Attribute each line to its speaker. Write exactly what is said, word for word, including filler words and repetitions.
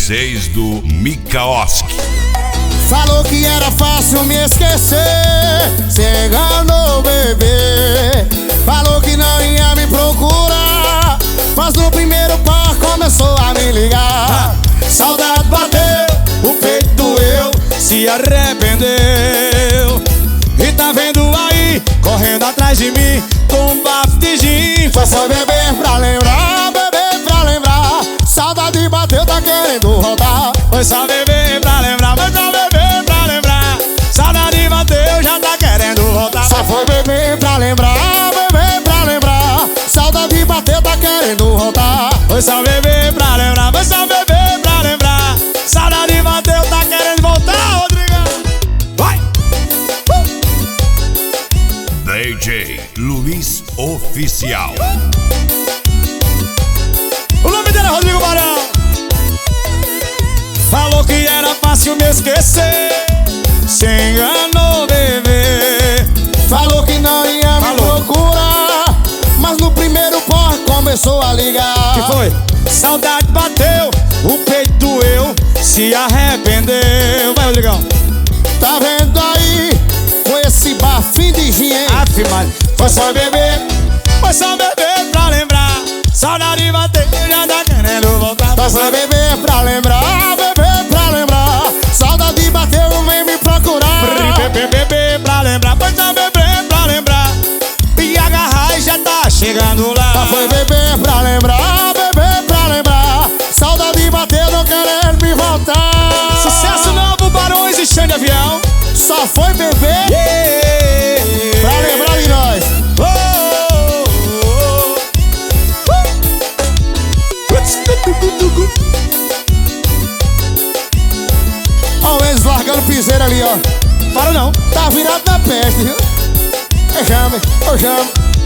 Speaker 1: seis do Mikaoski.
Speaker 2: Falou que era fácil me esquecer, se enganou, bebê. Falou que não ia me procurar, mas no primeiro par começou a me ligar. Saudade bateu, o peito doeu, se arrependeu. E tá vendo aí, correndo atrás de mim, com um bafo de gin. Foi só beber pra lembrar, beber pra lembrar. Saudade bateu, tá querendo voltar. Foi só beber pra lembrar, foi só beber pra lembrar. Saudade bateu, já tá querendo voltar. Só foi beber pra lembrar, beber pra lembrar. Saudade bateu, tá querendo voltar. Foi só beber pra lembrar, foi só beber pra lembrar. Saudade bateu, tá querendo voltar, Rodrigão. Vai!
Speaker 1: D J Luiz Oficial.
Speaker 2: O nome dele é Rodrigo Barão. Falou que era fácil me esquecer, se enganou, bebê. Falou que não ia me procurar, mas no primeiro porra começou a ligar. Que foi? Saudade bateu, o peito doeu, se arrependeu. Vai, Rodrigão. Tá vendo aí, com esse bafinho de gin, hein? Aff, mano. Foi só beber, foi só beber pra lembrar. Saudade bateu, já tá querendo voltar. Foi só beber pra lembrar, beber pra lembrar. Saudade bateu, vem me procurar. Beber, beber pra lembrar, foi só beber pra lembrar. E agarrar e já tá chegando lá. Só foi beber pra lembrar, beber pra lembrar. Saudade bateu, não querendo me voltar. Sucesso novo, Barões e Xande Avião. Só foi beber, yeah, pra lembrar de nós. Oh, oh, oh. Ó, eles largando piseiro ali, ó. Para não, tá virado na peste, viu? Eu chamo, eu chamo.